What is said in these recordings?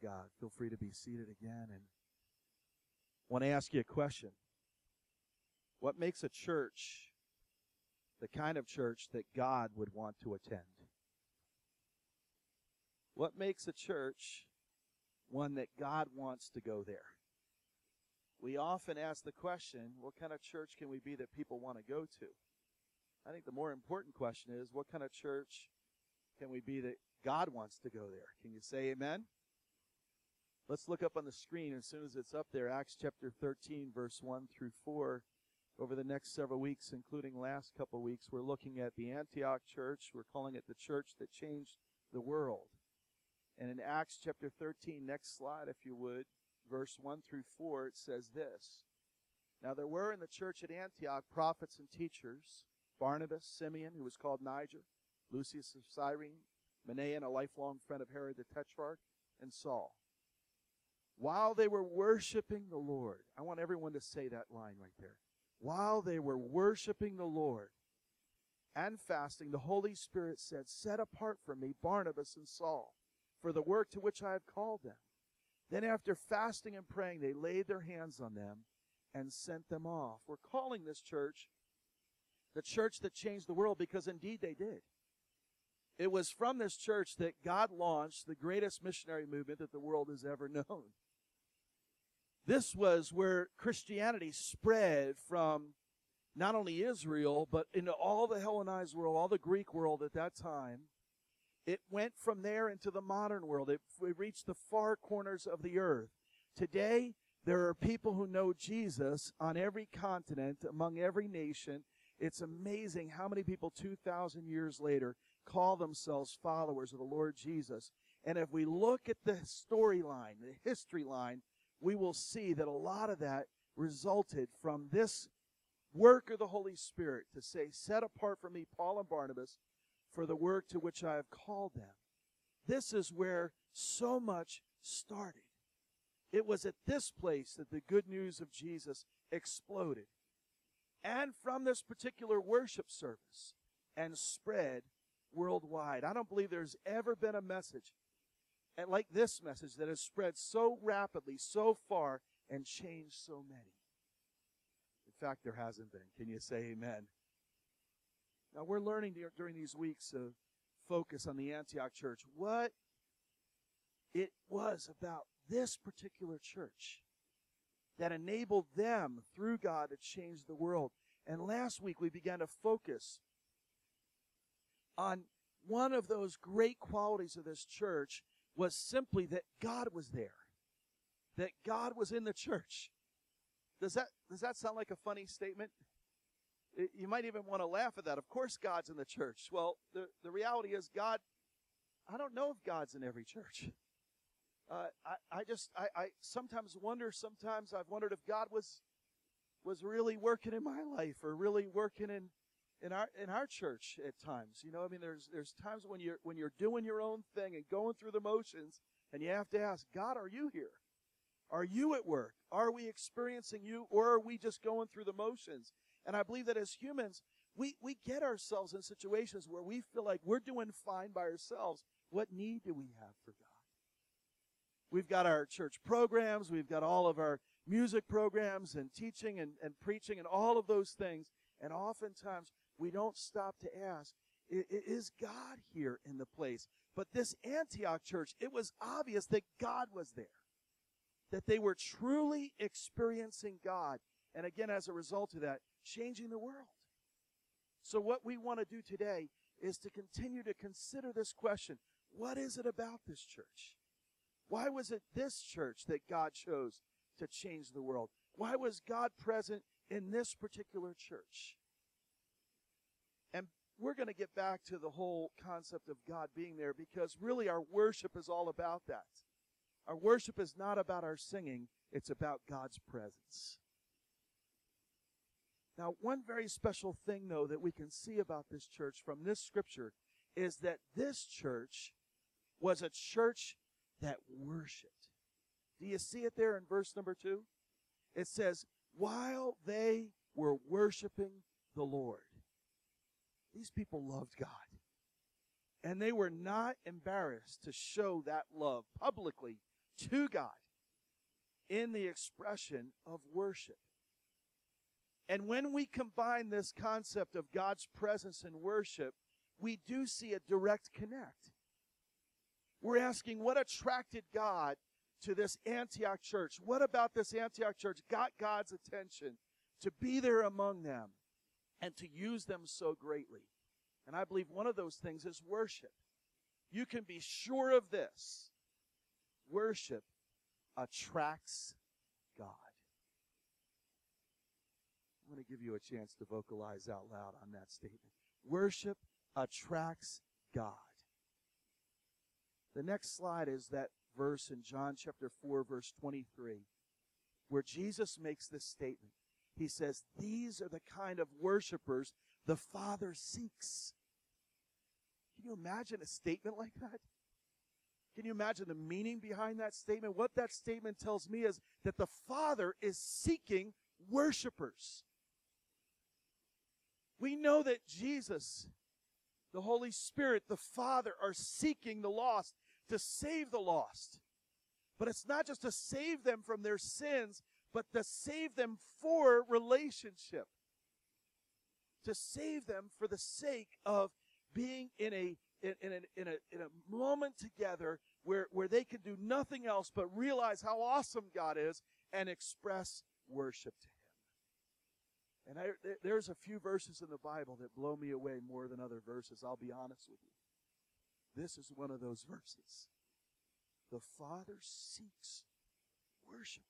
God. Feel free to be seated again. And I want to ask you a question. What makes a church the kind of church that God would want to attend? What makes a church one that God wants to go there? We often ask the question, what kind of church can we be that people want to go to? I think the more important question is, what kind of church can we be that God wants to go there? Can you say amen? Let's look up on the screen as soon as it's up there, Acts chapter 13, verse 1 through 4. Over the next several weeks, including last couple of weeks, we're looking at the Antioch church. We're calling it the church that changed the world. And in Acts chapter 13, next slide if you would, verse 1 through 4, it says this. Now there were in the church at Antioch prophets and teachers, Barnabas, Simeon, who was called Niger, Lucius of Cyrene, Manaen, a lifelong friend of Herod the Tetrarch, and Saul. While they were worshiping the Lord, I want everyone to say that line right there. While they were worshiping the Lord and fasting, the Holy Spirit said, set apart from me Barnabas and Saul for the work to which I have called them. Then after fasting and praying, they laid their hands on them and sent them off. We're calling this church the church that changed the world because indeed they did. It was from this church that God launched the greatest missionary movement that the world has ever known. This was where Christianity spread from not only Israel, but into all the Hellenized world, all the Greek world at that time. It went from there into the modern world. It reached the far corners of the earth. Today, there are people who know Jesus on every continent, among every nation. It's amazing how many people 2,000 years later call themselves followers of the Lord Jesus. And if we look at the storyline, the history line, we will see that a lot of that resulted from this work of the Holy Spirit to say, set apart from me Paul and Barnabas for the work to which I have called them. This is where so much started. It was at this place that the good news of Jesus exploded. And from this particular worship service and spread worldwide. I don't believe there's ever been a message like this message that has spread so rapidly, so far, and changed so many. In fact, there hasn't been. Can you say amen? Now, we're learning during these weeks to focus on the Antioch church what it was about this particular church that enabled them, through God, to change the world. And last week, we began to focus on one of those great qualities of this church was simply that God was there, that God was in the church. Does that sound like a funny statement? You might even want to laugh at that. Of course God's in the church. Well, the reality is God, I don't know if God's in every church. I sometimes wonder, sometimes I've wondered if God was really working in my life or really working in our church at times. You know, I mean, there's times when you're doing your own thing and going through the motions, and you have to ask, God, are you here? Are you at work? Are we experiencing you, or are we just going through the motions? And I believe that as humans, we get ourselves in situations where we feel like we're doing fine by ourselves. What need do we have for God? We've got our church programs. We've got all of our music programs and teaching and preaching and all of those things. And oftentimes, we don't stop to ask, is God here in the place? But this Antioch church, it was obvious that God was there, that they were truly experiencing God. And again, as a result of that, changing the world. So what we want to do today is to continue to consider this question. What is it about this church? Why was it this church that God chose to change the world? Why was God present in this particular church? And we're going to get back to the whole concept of God being there because really our worship is all about that. Our worship is not about our singing. It's about God's presence. Now, one very special thing, though, that we can see about this church from this scripture is that this church was a church that worshiped. Do you see it there in verse number 2? It says, while they were worshiping the Lord. These people loved God. And they were not embarrassed to show that love publicly, to God in the expression of worship. And when we combine this concept of God's presence in worship, we do see a direct connect. We're asking what attracted God to this Antioch church? What about this Antioch church got God's attention to be there among them and to use them so greatly? And I believe one of those things is worship. You can be sure of this. Worship attracts God. I'm going to give you a chance to vocalize out loud on that statement. Worship attracts God. The next slide is that verse in John chapter 4, verse 23, where Jesus makes this statement. He says, these are the kind of worshipers the Father seeks. Can you imagine a statement like that? Can you imagine the meaning behind that statement? What that statement tells me is that the Father is seeking worshipers. We know that Jesus, the Holy Spirit, the Father are seeking the lost to save the lost. But it's not just to save them from their sins, but to save them for relationship. To save them for the sake of being in a moment together where they can do nothing else but realize how awesome God is and express worship to Him. And there's a few verses in the Bible that blow me away more than other verses, I'll be honest with you. This is one of those verses. The Father seeks worshipers.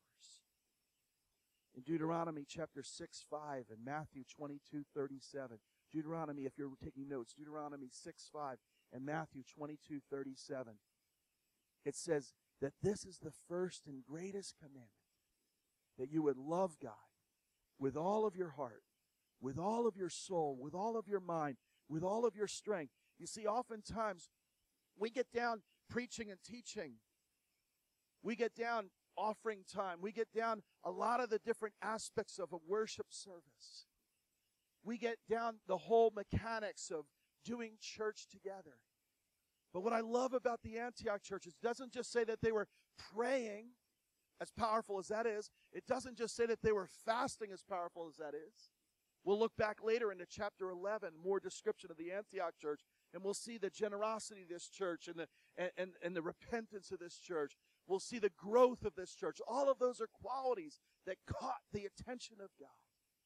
In Deuteronomy chapter 6:5 and Matthew 22:37. Deuteronomy, if you're taking notes, Deuteronomy 6:5 and Matthew 22:37. It says that this is the first and greatest commandment, that you would love God with all of your heart, with all of your soul, with all of your mind, with all of your strength. You see, oftentimes we get down preaching and teaching. We get down offering time. We get down a lot of the different aspects of a worship service. We get down the whole mechanics of doing church together. But what I love about the Antioch church is it doesn't just say that they were praying, as powerful as that is. It doesn't just say that they were fasting, as powerful as that is. We'll look back later into chapter 11, more description of the Antioch church, and we'll see the generosity of this church and the repentance of this church. We'll see the growth of this church. All of those are qualities that caught the attention of God.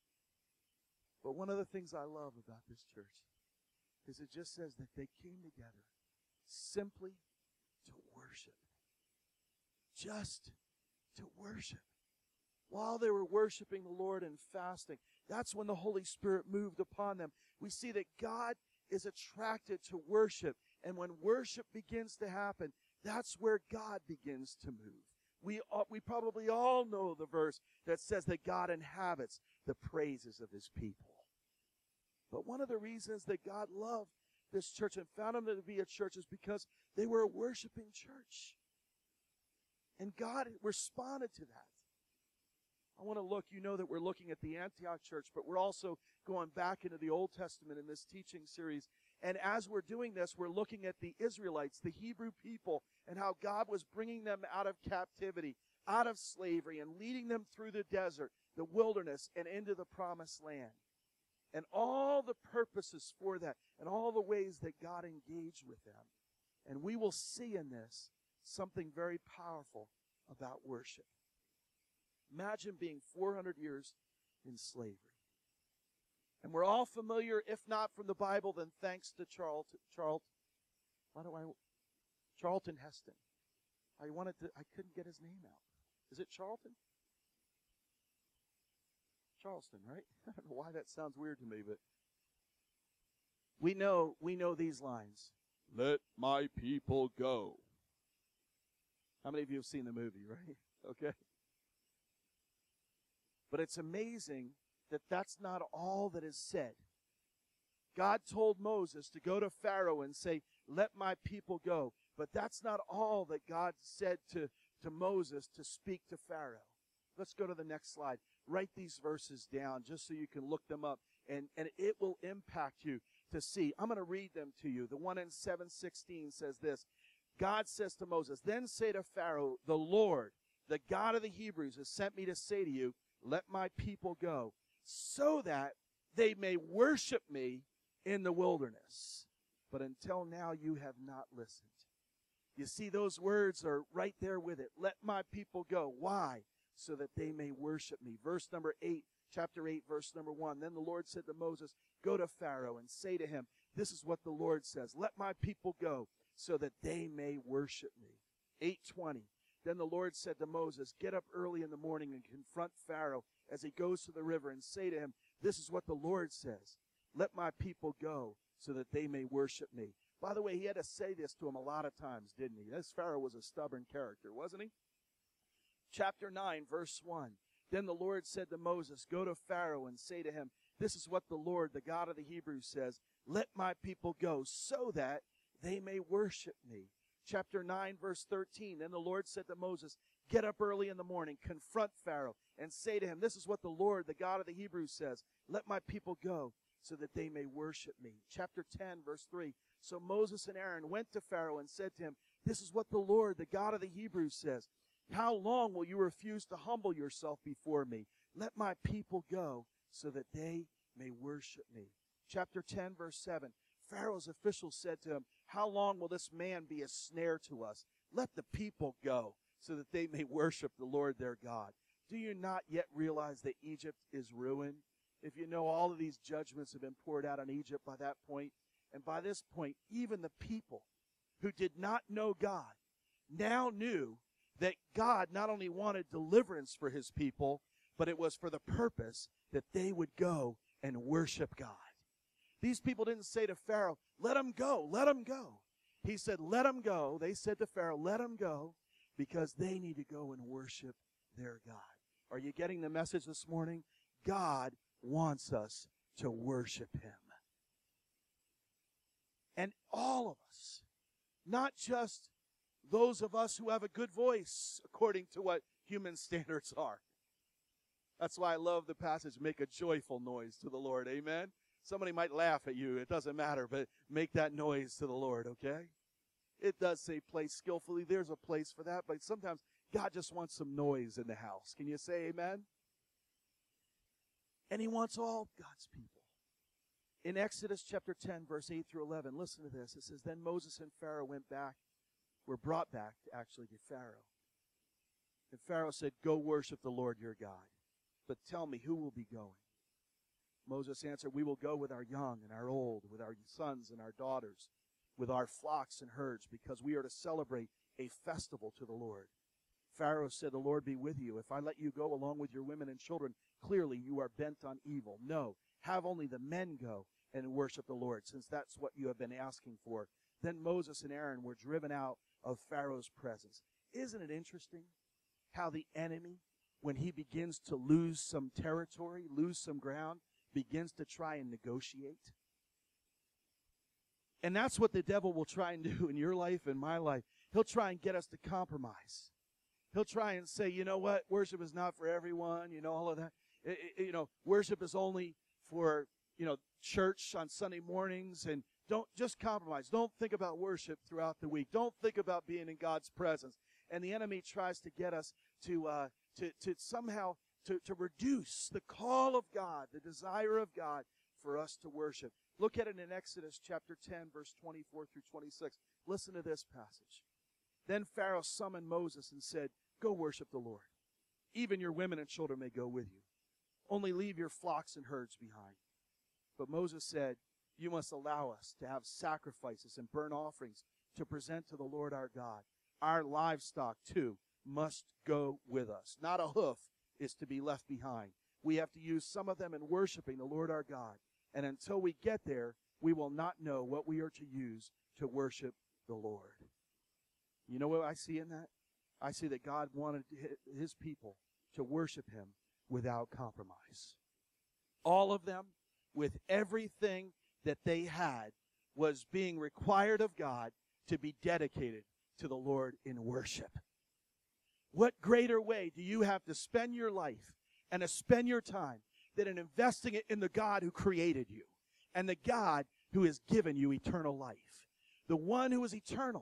But one of the things I love about this church is it just says that they came together simply to worship. Just to worship. While they were worshiping the Lord and fasting, that's when the Holy Spirit moved upon them. We see that God is attracted to worship. And when worship begins to happen, that's where God begins to move. We probably all know the verse that says that God inhabits the praises of His people. But one of the reasons that God loved this church and found them to be a church is because they were a worshiping church. And God responded to that. I want to look, you know that we're looking at the Antioch church, but we're also going back into the Old Testament in this teaching series. And as we're doing this, we're looking at the Israelites, the Hebrew people, and how God was bringing them out of captivity, out of slavery, and leading them through the desert, the wilderness, and into the promised land. And all the purposes for that, and all the ways that God engaged with them. And we will see in this something very powerful about worship. Imagine being 400 years in slavery. And we're all familiar, if not from the Bible, then thanks to Charlton Heston. I couldn't get his name out. Is it Charlton? Charleston, right? I don't know why that sounds weird to me, but we know these lines. Let my people go. How many of you have seen the movie, right? Okay. But it's amazing that that's not all that is said. God told Moses to go to Pharaoh and say, let my people go. But that's not all that God said to Moses to speak to Pharaoh. Let's go to the next slide. Write these verses down just so you can look them up, and it will impact you to see. I'm going to read them to you. The one in 7:16 says this. God says to Moses, then say to Pharaoh, the Lord, the God of the Hebrews, has sent me to say to you, let my people go, so that they may worship me in the wilderness. But until now you have not listened. You see, those words are right there with it. Let my people go. Why? So that they may worship me. Verse number 8, chapter 8, verse number 1. Then the Lord said to Moses, go to Pharaoh and say to him, this is what the Lord says. Let my people go so that they may worship me. 8:20. Then the Lord said to Moses, get up early in the morning and confront Pharaoh as he goes to the river and say to him, this is what the Lord says. Let my people go so that they may worship me. By the way, he had to say this to him a lot of times, didn't he? This Pharaoh was a stubborn character, wasn't he? Chapter 9, verse 1. Then the Lord said to Moses, go to Pharaoh and say to him, this is what the Lord, the God of the Hebrews, says. Let my people go so that they may worship me. Chapter 9, verse 13. Then the Lord said to Moses, get up early in the morning, confront Pharaoh, and say to him, this is what the Lord, the God of the Hebrews, says. Let my people go so that they may worship me. Chapter 10, verse 3. So Moses and Aaron went to Pharaoh and said to him, this is what the Lord, the God of the Hebrews, says. How long will you refuse to humble yourself before me? Let my people go so that they may worship me. Chapter 10, verse 7. Pharaoh's officials said to him, how long will this man be a snare to us? Let the people go so that they may worship the Lord their God. Do you not yet realize that Egypt is ruined? If you know, all of these judgments have been poured out on Egypt by that point. And by this point, even the people who did not know God now knew that God not only wanted deliverance for his people, but it was for the purpose that they would go and worship God. These people didn't say to Pharaoh, let them go, let them go. He said, let them go. They said to Pharaoh, let them go, because they need to go and worship their God. Are you getting the message this morning? God wants us to worship him. And all of us, not just those of us who have a good voice according to what human standards are. That's why I love the passage, make a joyful noise to the Lord. Amen? Somebody might laugh at you. It doesn't matter, but make that noise to the Lord, okay? It does say play skillfully. There's a place for that, but sometimes God just wants some noise in the house. Can you say amen? And he wants all God's people. In Exodus chapter 10, verse 8 through 11, listen to this. It says, then Moses and Pharaoh were brought back, actually, to Pharaoh. And Pharaoh said, go worship the Lord your God. But tell me, who will be going? Moses answered, we will go with our young and our old, with our sons and our daughters, with our flocks and herds, because we are to celebrate a festival to the Lord. Pharaoh said, the Lord be with you. If I let you go along with your women and children, clearly you are bent on evil. No, have only the men go and worship the Lord, since that's what you have been asking for. Then Moses and Aaron were driven out of Pharaoh's presence. Isn't it interesting how the enemy, when he begins to lose some territory, lose some ground, begins to try and negotiate? And that's what the devil will try and do in your life and my life. He'll try and get us to compromise. He'll try and say, you know what, worship is not for everyone, all of that. Worship is only for, church on Sunday mornings, and don't just compromise. Don't think about worship throughout the week. Don't think about being in God's presence. And the enemy tries to get us to somehow to reduce the call of God, the desire of God for us to worship. Look at it in Exodus chapter 10, verse 24 through 26. Listen to this passage. Then Pharaoh summoned Moses and said, go worship the Lord. Even your women and children may go with you. Only leave your flocks and herds behind. But Moses said, you must allow us to have sacrifices and burnt offerings to present to the Lord our God. Our livestock, too, must go with us. Not a hoof is to be left behind. We have to use some of them in worshiping the Lord our God. And until we get there, we will not know what we are to use to worship the Lord. You know what I see in that? I see that God wanted his people to worship him without compromise. All of them, with everything that they had, was being required of God to be dedicated to the Lord in worship. What greater way do you have to spend your life and to spend your time than in investing it in the God who created you and the God who has given you eternal life? The one who is eternal,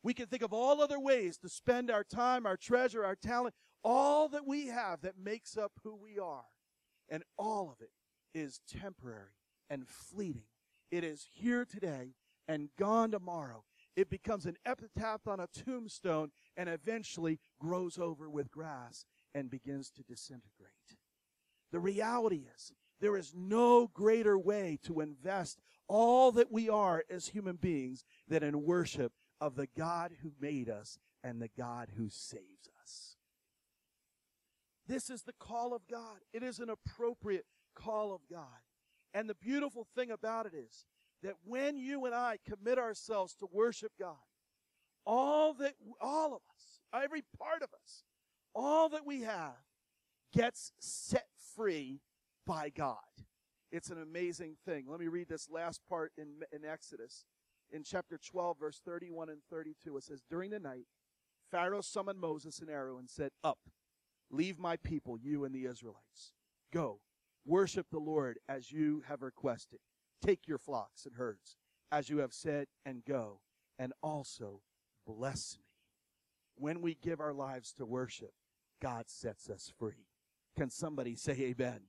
We can think of all other ways to spend our time, our treasure, our talent, all that we have that makes up who we are. And all of it is temporary and fleeting. It is here today and gone tomorrow. It becomes an epitaph on a tombstone and eventually grows over with grass and begins to disintegrate. The reality is, there is no greater way to invest all that we are as human beings than in worship of the God who made us and the God who saves us. This is the call of God. It is an appropriate call of God. And the beautiful thing about it is that when you and I commit ourselves to worship God, all of us, every part of us, all that we have gets set free by God. It's an amazing thing. Let me read this last part in Exodus. In chapter 12, verse 31 and 32, it says, "During the night, Pharaoh summoned Moses and Aaron and said, 'Up, leave my people, you and the Israelites. Go, worship the Lord as you have requested. Take your flocks and herds, as you have said, and go, and also bless me.'" When we give our lives to worship, God sets us free. Can somebody say amen?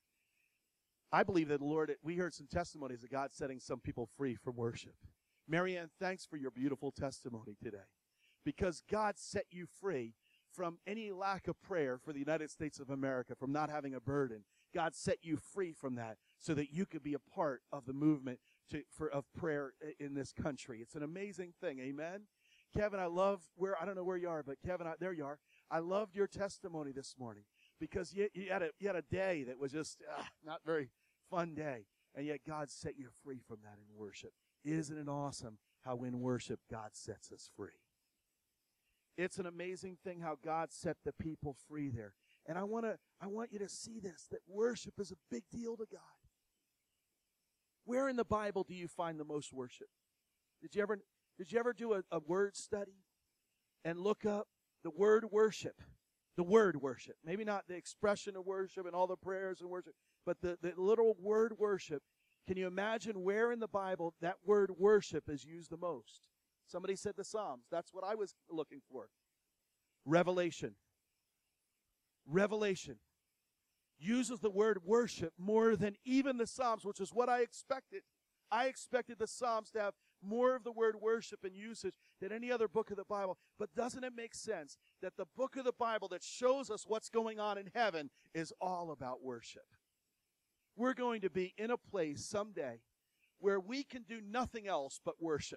I believe that the Lord, we heard some testimonies of God setting some people free from worship. Marianne, thanks for your beautiful testimony today. Because God set you free from any lack of prayer for the United States of America, from not having a burden. God set you free from that so that you could be a part of the movement of prayer in this country. It's an amazing thing, amen? Kevin, I don't know where you are, but Kevin, there you are. I loved your testimony this morning because you had a day that was just not very fun day, and yet God set you free from that in worship. Isn't it awesome how in worship God sets us free? It's an amazing thing how God set the people free there. And I want you to see this, that worship is a big deal to God. Where in the Bible do you find the most worship? Did you ever do a word study and look up the word worship? The word worship. Maybe not the expression of worship and all the prayers and worship, but the literal word worship. Can you imagine where in the Bible that word worship is used the most? Somebody said the Psalms. That's what I was looking for. Revelation. Revelation uses the word worship more than even the Psalms, which is what I expected. I expected the Psalms to have more of the word worship and usage than any other book of the Bible. But doesn't it make sense that the book of the Bible that shows us what's going on in heaven is all about worship? We're going to be in a place someday where we can do nothing else but worship.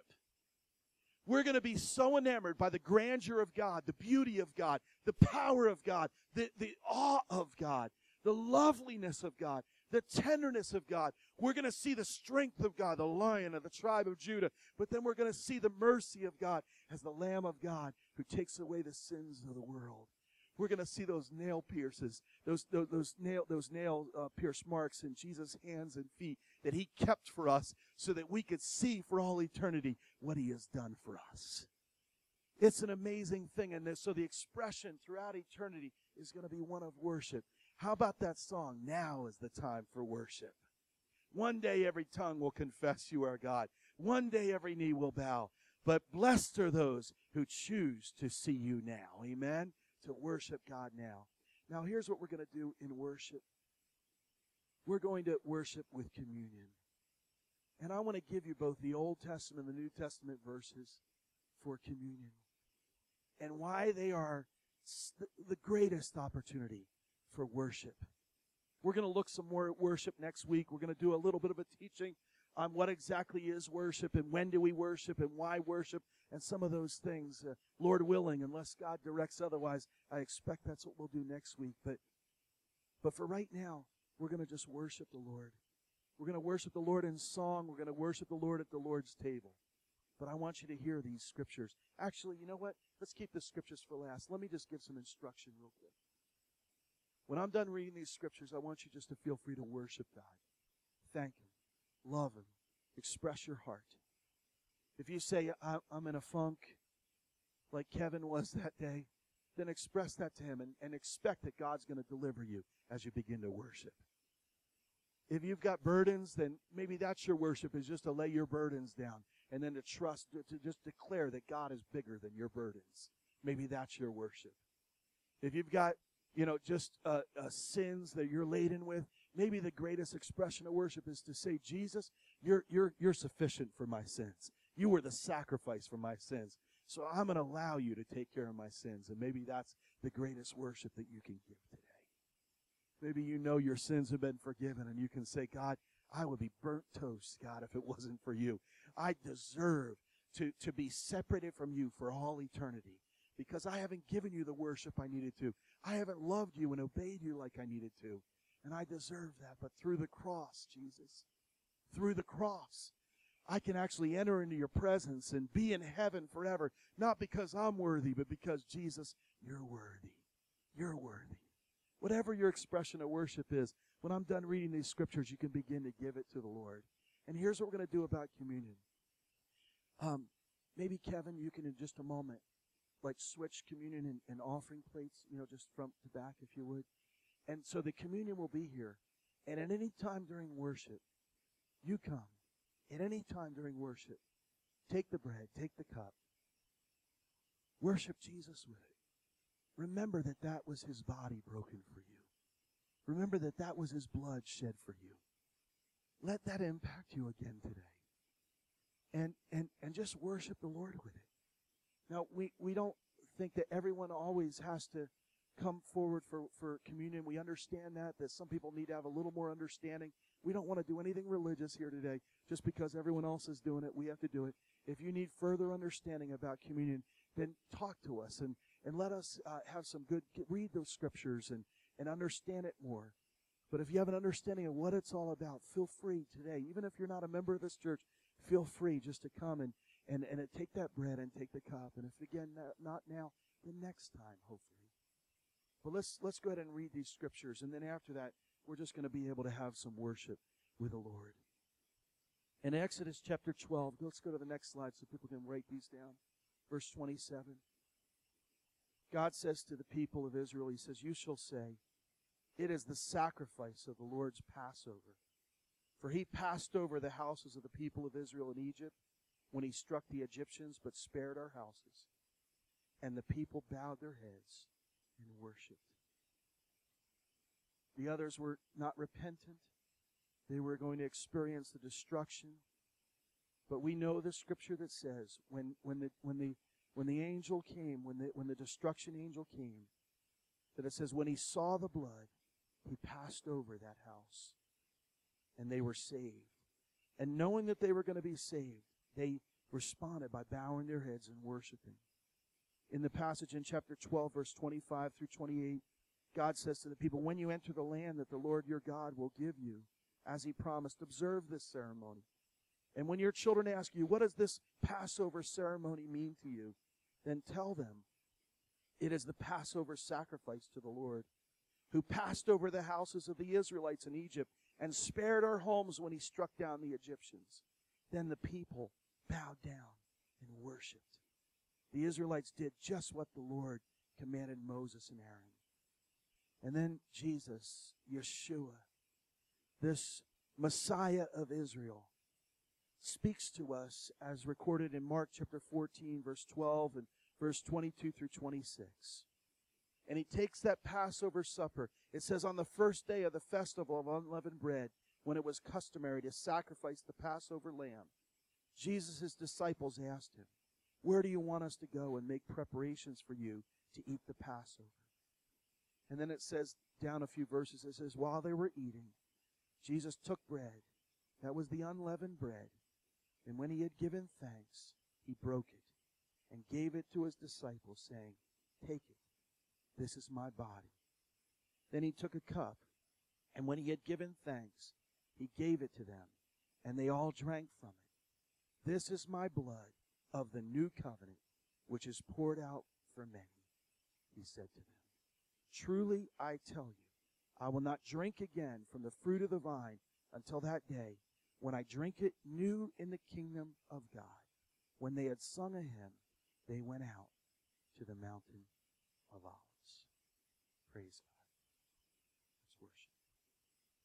We're going to be so enamored by the grandeur of God, the beauty of God, the power of God, the awe of God, the loveliness of God, the tenderness of God. We're going to see the strength of God, the Lion of the tribe of Judah. But then we're going to see the mercy of God as the Lamb of God who takes away the sins of the world. We're going to see those nail pierces, those nail pierce marks in Jesus' hands and feet that he kept for us so that we could see for all eternity what he has done for us. It's an amazing thing. And so the expression throughout eternity is going to be one of worship. How about that song, "Now is the time for worship"? One day every tongue will confess you are God. One day every knee will bow. But blessed are those who choose to see you now. Amen? To worship God now. Now here's what we're going to do in worship. We're going to worship with communion. And I want to give you both the Old Testament and the New Testament verses for communion and why they are the greatest opportunity for worship. We're going to look some more at worship next week. We're going to do a little bit of a teaching on what exactly is worship and when do we worship and why worship and some of those things. Lord willing, unless God directs otherwise, I expect that's what we'll do next week. But for right now, we're going to just worship the Lord. We're going to worship the Lord in song. We're going to worship the Lord at the Lord's table. But I want you to hear these scriptures. Actually, you know what? Let's keep the scriptures for last. Let me just give some instruction real quick. When I'm done reading these scriptures, I want you just to feel free to worship God. Thank him. Love him. Express your heart. If you say, I'm in a funk, like Kevin was that day, then express that to him and expect that God's going to deliver you as you begin to worship. If you've got burdens, then maybe that's your worship, is just to lay your burdens down and then to trust, to just declare that God is bigger than your burdens. Maybe that's your worship. If you've got, just sins that you're laden with, maybe the greatest expression of worship is to say, Jesus, you're sufficient for my sins. You were the sacrifice for my sins. So I'm going to allow you to take care of my sins. And maybe that's the greatest worship that you can give today. Maybe you know your sins have been forgiven and you can say, God, I would be burnt toast, God, if it wasn't for you. I deserve to be separated from you for all eternity because I haven't given you the worship I needed to. I haven't loved you and obeyed you like I needed to. And I deserve that. But through the cross, Jesus, through the cross, I can actually enter into your presence and be in heaven forever. Not because I'm worthy, but because, Jesus, you're worthy. You're worthy. Whatever your expression of worship is, when I'm done reading these scriptures, you can begin to give it to the Lord. And here's what we're going to do about communion. Maybe, Kevin, you can in just a moment, switch communion and offering plates, just front to back, if you would. And so the communion will be here. And at any time during worship, you come. At any time during worship, take the bread, take the cup. Worship Jesus with it. Remember that that was his body broken for you. Remember that that was his blood shed for you. Let that impact you again today. And just worship the Lord with it. Now, we don't think that everyone always has to come forward for communion. We understand that some people need to have a little more understanding. We don't want to do anything religious here today just because everyone else is doing it. We have to do it. If you need further understanding about communion, then talk to us and let us have some read those scriptures and understand it more. But if you have an understanding of what it's all about, feel free today. Even if you're not a member of this church, feel free just to come and take that bread and take the cup. And if, again, not now, then next time, hopefully. But let's go ahead and read these scriptures. And then after that, we're just going to be able to have some worship with the Lord. In Exodus chapter 12, let's go to the next slide so people can write these down. Verse 27. God says to the people of Israel, he says, you shall say, it is the sacrifice of the Lord's Passover. For he passed over the houses of the people of Israel in Egypt when he struck the Egyptians, but spared our houses. And the people bowed their heads and worshipped. The others were not repentant. They were going to experience the destruction. But we know the scripture that says when the angel came, when the destruction angel came, that it says when he saw the blood, he passed over that house. And they were saved. And knowing that they were going to be saved, they responded by bowing their heads and worshiping. In the passage in chapter 12, verse 25 through 28, God says to the people, when you enter the land that the Lord your God will give you, as he promised, observe this ceremony. And when your children ask you, what does this Passover ceremony mean to you? Then tell them, it is the Passover sacrifice to the Lord, who passed over the houses of the Israelites in Egypt and spared our homes when he struck down the Egyptians. Then the people bowed down and worshipped. The Israelites did just what the Lord commanded Moses and Aaron. And then Jesus, Yeshua, this Messiah of Israel, speaks to us as recorded in Mark chapter 14, verse 12 and verse 22 through 26. And he takes that Passover supper. It says on the first day of the festival of unleavened bread, when it was customary to sacrifice the Passover lamb, Jesus' disciples asked him, where do you want us to go and make preparations for you to eat the Passover? And then it says, down a few verses, it says, while they were eating, Jesus took bread. That was the unleavened bread. And when he had given thanks, he broke it and gave it to his disciples, saying, take it. This is my body. Then he took a cup, and when he had given thanks, he gave it to them, and they all drank from it. This is my blood of the new covenant, which is poured out for many, he said to them. Truly I tell you, I will not drink again from the fruit of the vine until that day, when I drink it new in the kingdom of God. When they had sung a hymn, they went out to the mountain of Olives. Praise God.